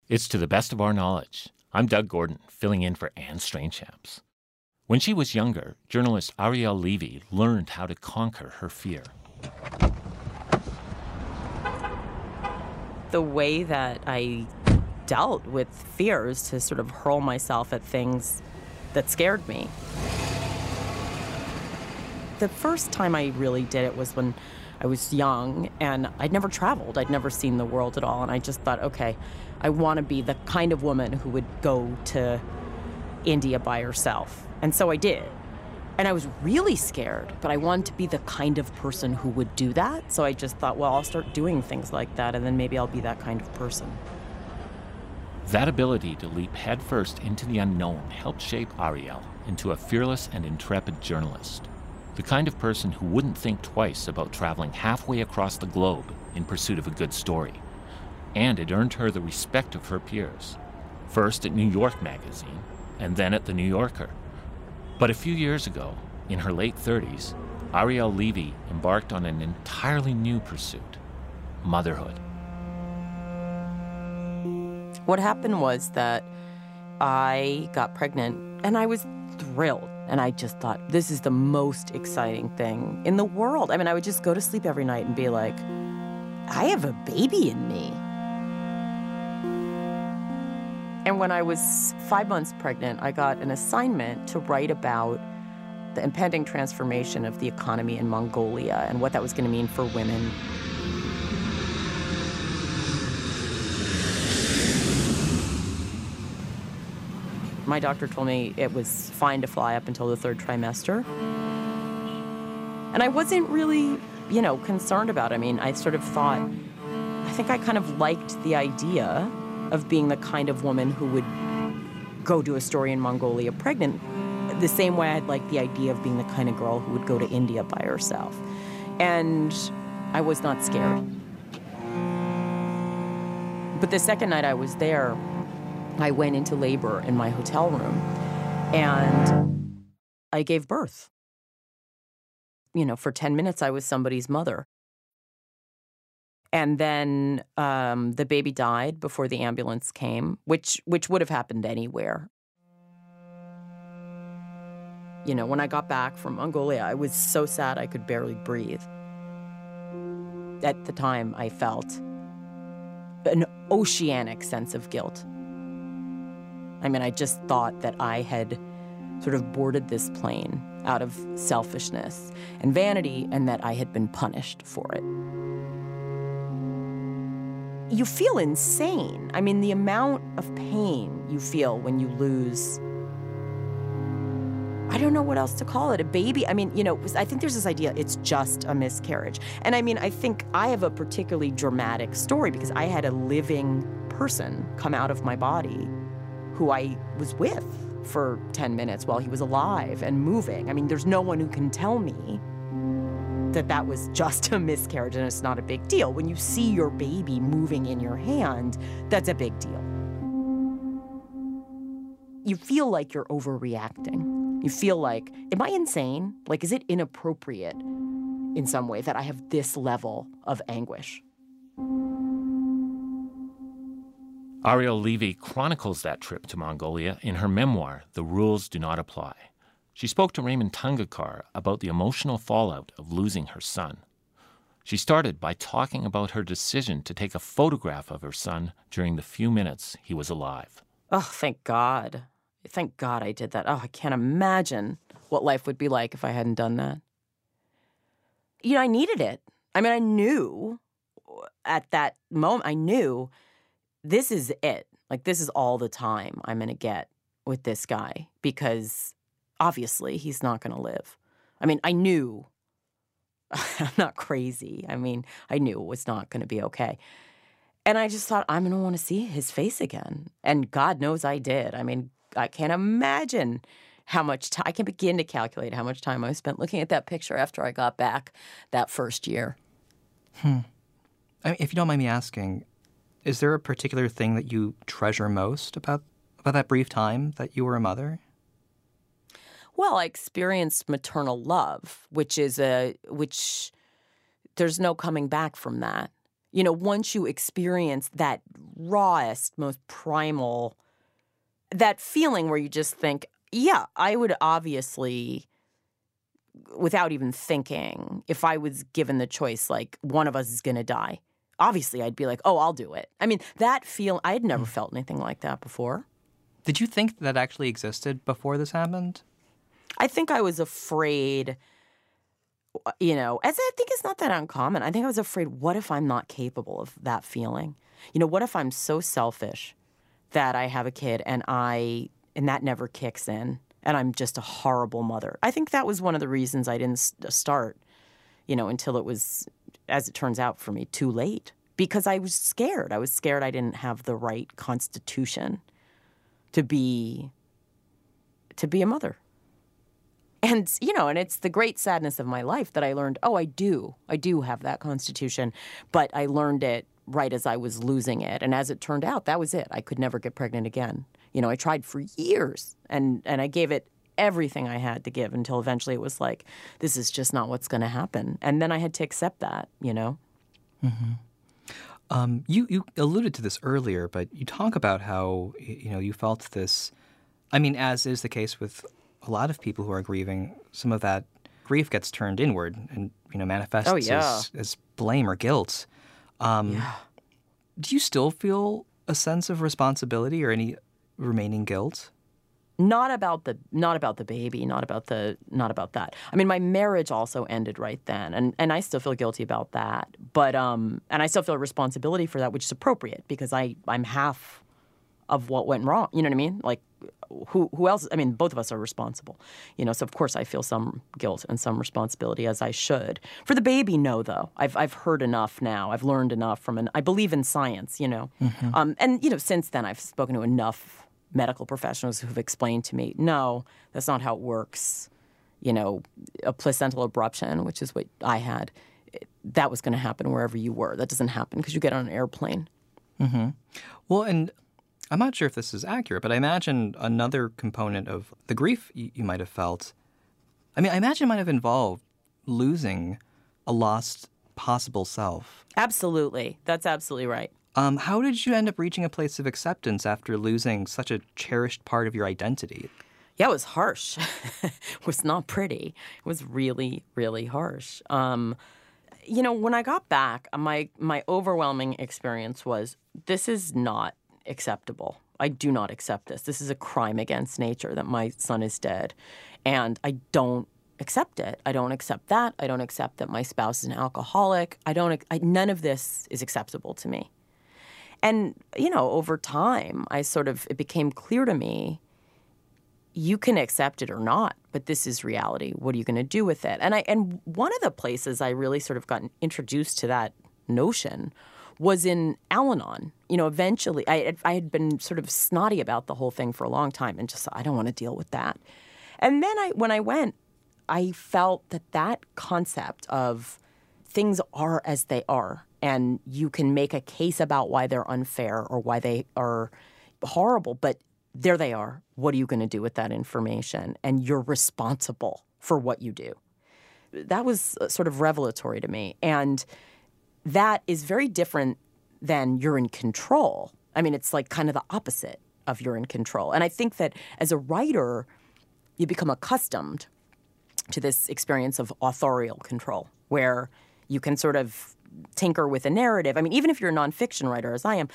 It's To the Best of Our Knowledge. I'm Doug Gordon, filling in for Anne Strainchamps. When she was younger, journalist Ariel Levy learned how to conquer her fear. The way that I dealt with fear is to sort of hurl myself at things that scared me. The first time I really did it was when I was young, and I'd never traveled. I'd never seen the world at all, and I just thought, okay, I want to be the kind of woman who would go to India by herself. And so I did. And I was really scared, but I wanted to be the kind of person who would do that. So I just thought, well, I'll start doing things like that, and then maybe I'll be that kind of person. That ability to leap headfirst into the unknown helped shape Ariel into a fearless and intrepid journalist. The kind of person who wouldn't think twice about traveling halfway across the globe in pursuit of a good story. And it earned her the respect of her peers. First at New York Magazine, and then at The New Yorker. But a few years ago, in her late 30s, Ariel Levy embarked on an entirely new pursuit: motherhood. What happened was that I got pregnant, and I was thrilled. And I just thought, this is the most exciting thing in the world. I mean, I would just go to sleep every night and be like, I have a baby in me. And when I was 5 months pregnant, I got an assignment to write about the impending transformation of the economy in Mongolia and what that was going to mean for women. My doctor told me it was fine to fly up until the third trimester. And I wasn't really, concerned about it. I mean, I sort of thought, I think I kind of liked the idea of being the kind of woman who would go do a story in Mongolia pregnant, the same way I'd like the idea of being the kind of girl who would go to India by herself. And I was not scared. But the second night I was there, I went into labor in my hotel room, and I gave birth. For 10 minutes, I was somebody's mother. And then the baby died before the ambulance came, which would have happened anywhere. When I got back from Mongolia, I was so sad I could barely breathe. At the time, I felt an oceanic sense of guilt. I mean, I just thought that I had sort of boarded this plane out of selfishness and vanity, and that I had been punished for it. You feel insane. I mean, the amount of pain you feel when you lose, I don't know what else to call it, a baby. I mean, I think there's this idea it's just a miscarriage. And I mean, I think I have a particularly dramatic story because I had a living person come out of my body who I was with for 10 minutes while he was alive and moving. I mean, there's no one who can tell me that that was just a miscarriage and it's not a big deal. When you see your baby moving in your hand, that's a big deal. You feel like you're overreacting. You feel like, am I insane? Like, is it inappropriate in some way that I have this level of anguish? Ariel Levy chronicles that trip to Mongolia in her memoir, The Rules Do Not Apply. She spoke to Raymond Tungakar about the emotional fallout of losing her son. She started by talking about her decision to take a photograph of her son during the few minutes he was alive. Oh, thank God. Thank God I did that. Oh, I can't imagine what life would be like if I hadn't done that. I needed it. I mean, I knew at that moment, I knew this is it. Like, this is all the time I'm going to get with this guy because obviously he's not going to live. I mean, I knew. I'm not crazy. I mean, I knew it was not going to be okay. And I just thought, I'm going to want to see his face again. And God knows I did. I mean, I can't imagine how much time, I can begin to calculate how much time I spent looking at that picture after I got back that first year. I mean, if you don't mind me asking, is there a particular thing that you treasure most about that brief time that you were a mother? Well, I experienced maternal love, which there's no coming back from that. You know, once you experience that rawest, most primal, that feeling where you just think, yeah, I would obviously, without even thinking, if I was given the choice, like one of us is going to die, obviously I'd be like, oh, I'll do it. I mean, I had never felt anything like that before. Did you think that actually existed before this happened? I think I was afraid, you know, as I think it's not that uncommon. I think I was afraid, what if I'm not capable of that feeling? You know, what if I'm so selfish that I have a kid and that never kicks in and I'm just a horrible mother? I think that was one of the reasons I didn't start, you know, until it was, as it turns out for me, too late. Because I was scared. I was scared I didn't have the right constitution to be a mother. And, you know, and it's the great sadness of my life that I learned, oh, I do have that constitution, but I learned it right as I was losing it. And as it turned out, that was it. I could never get pregnant again. You know, I tried for years and I gave it everything I had to give until eventually it was like, this is just not what's going to happen. And then I had to accept that, you know? Mm-hmm. You alluded to this earlier, but you talk about how, you know, you felt this, I mean, as is the case with a lot of people who are grieving, some of that grief gets turned inward and, you know, manifests as blame or guilt. Do you still feel a sense of responsibility or any remaining guilt? Not about the baby, not about that. I mean, my marriage also ended right then, and I still feel guilty about that. But and I still feel a responsibility for that, which is appropriate because I'm half of what went wrong. You know what I mean? Like, who else? I mean, both of us are responsible. You know, so of course I feel some guilt and some responsibility, as I should. For the baby, no, though. I've heard enough now. I've learned enough I believe in science. You know, and you know, since then I've spoken to enough medical professionals who've explained to me, no, that's not how it works. You know, a placental abruption, which is what I had, that was going to happen wherever you were. That doesn't happen because you get on an airplane. Mm-hmm. Well, and I'm not sure if this is accurate, but I imagine another component of the grief you might have felt, I mean, I imagine it might have involved losing a lost possible self. Absolutely. That's absolutely right. How did you end up reaching a place of acceptance after losing such a cherished part of your identity? Yeah, it was harsh. It was not pretty. It was really, really harsh. You know, when I got back, my overwhelming experience was, this is not acceptable. I do not accept this. This is a crime against nature that my son is dead. And I don't accept it. I don't accept that. I don't accept that my spouse is an alcoholic. None of this is acceptable to me. And, you know, over time, it became clear to me, you can accept it or not, but this is reality. What are you going to do with it? And one of the places I really sort of got introduced to that notion was in Al-Anon. You know, eventually, I had been sort of snotty about the whole thing for a long time and just, I don't want to deal with that. And then when I went, I felt that concept of things are as they are, and you can make a case about why they're unfair or why they are horrible, but there they are. What are you going to do with that information? And you're responsible for what you do. That was sort of revelatory to me. And that is very different than you're in control. I mean, it's like kind of the opposite of you're in control. And I think that as a writer, you become accustomed to this experience of authorial control, where you can sort of tinker with a narrative. I mean, even if you're a nonfiction writer, as I am,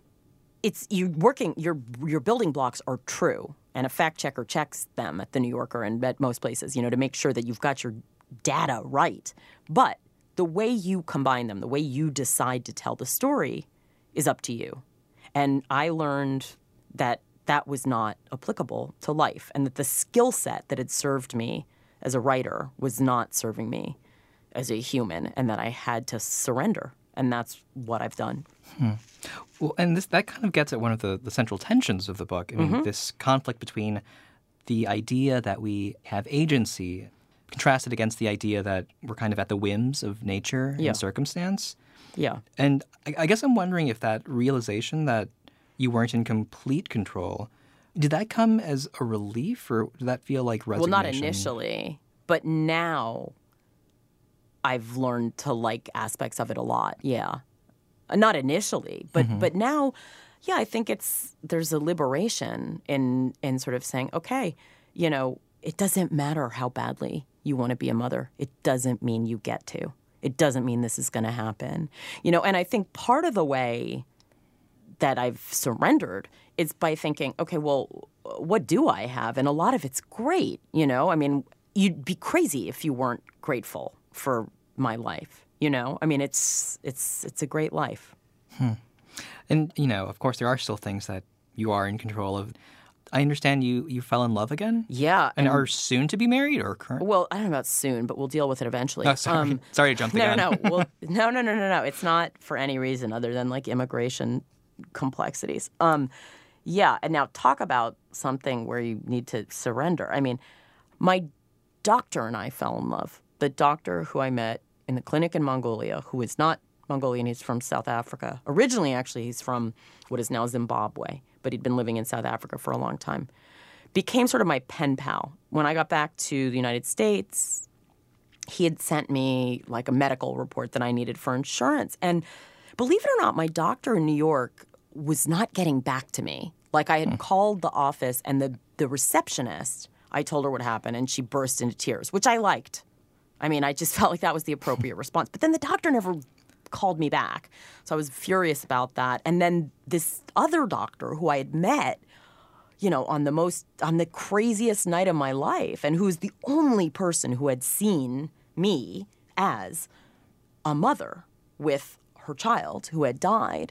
your building blocks are true, and a fact checker checks them at the New Yorker and at most places, you know, to make sure that you've got your data right. But the way you combine them, the way you decide to tell the story is up to you. And I learned that that was not applicable to life, and that the skill set that had served me as a writer was not serving me as a human, and that I had to surrender. And that's what I've done. Well, and that kind of gets at one of the central tensions of the book. I mean, this conflict between the idea that we have agency contrasted against the idea that we're kind of at the whims of nature and circumstance. Yeah. And I guess I'm wondering if that realization that you weren't in complete control, did that come as a relief, or did that feel like resignation? Well, not initially, but now I've learned to like aspects of it a lot, yeah. Not initially, but now, yeah, I think there's a liberation in sort of saying, okay, you know, it doesn't matter how badly you want to be a mother. It doesn't mean you get to. It doesn't mean this is going to happen. You know, and I think part of the way that I've surrendered is by thinking, okay, well, what do I have? And a lot of it's great, you know? I mean, you'd be crazy if you weren't grateful for my life, you know? I mean, it's a great life. And, you know, of course, there are still things that you are in control of. I understand you fell in love again? Yeah. And are soon to be married or current? Well, I don't know about soon, but we'll deal with it eventually. Oh, sorry. Sorry to jump the gun. No. It's not for any reason other than like immigration complexities. Yeah, and now talk about something where you need to surrender. I mean, my doctor and I fell in love. The doctor who I met in the clinic in Mongolia, who is not Mongolian, he's from South Africa. Originally, actually, he's from what is now Zimbabwe, but he'd been living in South Africa for a long time. Became sort of my pen pal. When I got back to the United States, he had sent me like a medical report that I needed for insurance. And believe it or not, my doctor in New York was not getting back to me. Like I had called the office and the receptionist, I told her what happened and she burst into tears, which I liked. I mean, I just felt like that was the appropriate response. But then the doctor never called me back. So I was furious about that. And then this other doctor who I had met, you know, on the craziest night of my life and who's the only person who had seen me as a mother with her child who had died,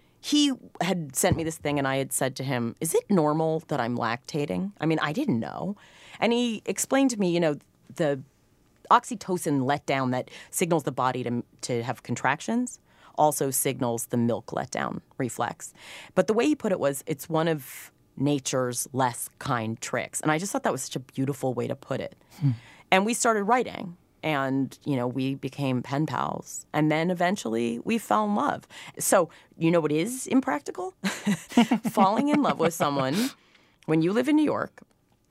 he had sent me this thing and I had said to him, is it normal that I'm lactating? I mean, I didn't know. And he explained to me, you know, the oxytocin letdown that signals the body to have contractions also signals the milk letdown reflex. But the way he put it was, it's one of nature's less kind tricks. And I just thought that was such a beautiful way to put it. And we started writing. And, you know, we became pen pals. And then eventually we fell in love. So, you know what is impractical? Falling in love with someone when you live in New York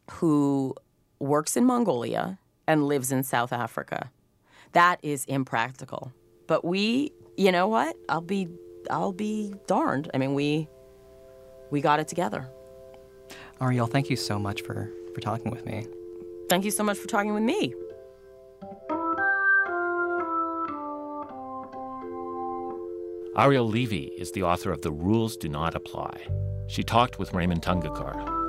who works in Mongolia and lives in South Africa. That is impractical. But we, you know what? I'll be darned. I mean, we got it together. Ariel, thank you so much for talking with me. Thank you so much for talking with me. Ariel Levy is the author of The Rules Do Not Apply. She talked with Raymond Tungekar.